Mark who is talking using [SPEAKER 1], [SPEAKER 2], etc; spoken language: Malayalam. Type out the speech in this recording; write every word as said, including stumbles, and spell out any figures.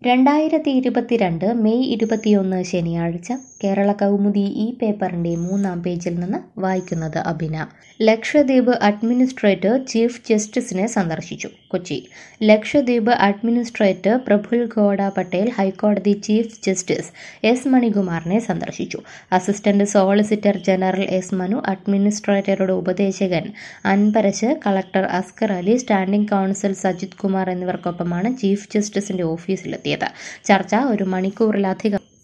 [SPEAKER 1] രണ്ടായിരത്തി ഇരുപത്തിരണ്ട് മെയ് ഇരുപത്തിയൊന്ന് ശനിയാഴ്ച കേരള കൗമുദി ഈ പേപ്പറിന്റെ മൂന്നാം പേജിൽ നിന്ന് വായിക്കുന്നത് അഭിന. ലക്ഷദ്വീപ് അഡ്മിനിസ്ട്രേറ്റർ ചീഫ് ജസ്റ്റിസിനെ സന്ദർശിച്ചു. കൊച്ചി. ലക്ഷദ്വീപ് അഡ്മിനിസ്ട്രേറ്റർ പ്രഫുൽ ഗോഡ പട്ടേൽ ഹൈക്കോടതി ചീഫ് ജസ്റ്റിസ് എസ് മണികുമാറിനെ സന്ദർശിച്ചു. Assistant solicitor general S Manu, അഡ്മിനിസ്ട്രേറ്ററുടെ ഉപദേശകൻ Anbarasu, collector Askar Ali, standing counsel Sajith Kumar എന്നിവർക്കൊപ്പമാണ് ചീഫ് ജസ്റ്റിസിന്റെ ഓഫീസിലെത്തിയത്. ചർച്ച ഒരു മണിക്കൂറിലധികം